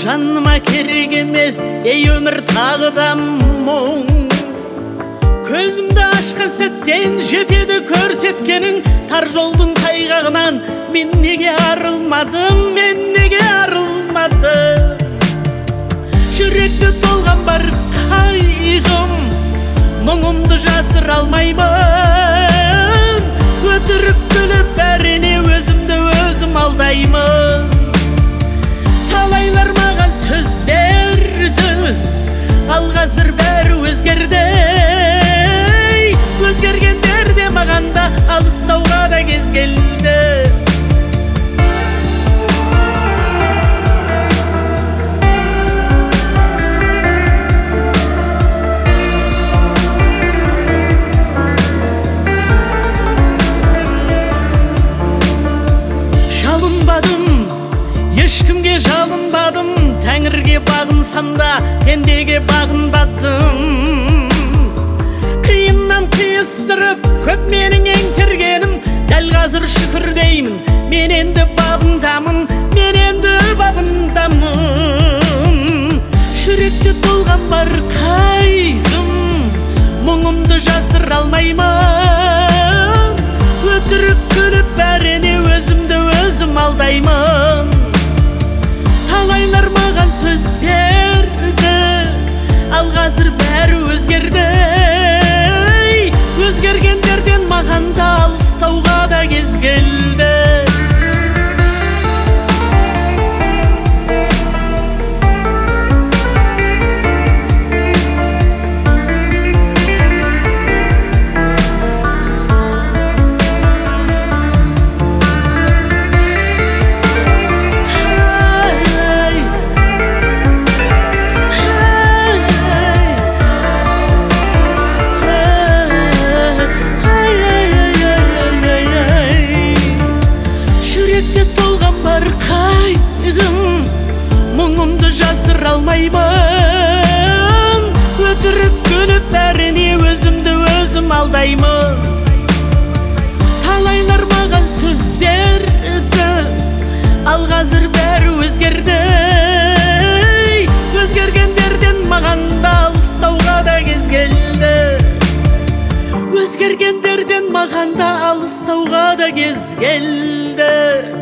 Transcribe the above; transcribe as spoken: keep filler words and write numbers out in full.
жаныма керек емес, ей өмір тағы да мұң. Көзімді ашқан сәттен жетеді көрсеткенің, тар жолдың тайғағынан мен неге арылмадым, мен неге арылмадым. Жүректі толған бар қайғым, мұңымды жасыра алмаймын. Өтірік күліп бәріне өзімді өзім алдаймын. Талайлар маған сөз берді, ал қазір бәрі өзгерді. Өзгергендер де маған да алыстауға да кез келді. Жалынбадым, ешкімге жалынбадым, Тәңірге бағынсам да пендеге бағынбадым. Қиыннан қиыстырып көп менің еңсергенім, дәл қазір шүкір деймін, мен енді бабындамын, мен енді бабындамын. Жүректе толған бар қайғым, мұңымды жасыра алмаймын. Өтірік күліп бәріне өзімді өзім алдаймын. Талайлар маған сөз берді, ал қазір бәрі өзгерді. Өзгергендерден маған да алыстауға да кез келді. Мұңымды жасыра алмаймын. Өтірік күліп бәріне өзімді өзім алдаймын. Талайлар маған сөз берді, ал қазір бәрі өзгерді. Өзгергендерден маған да алыстауға да кез келді. Өзгергендерден маған да алыстауға да кез келді.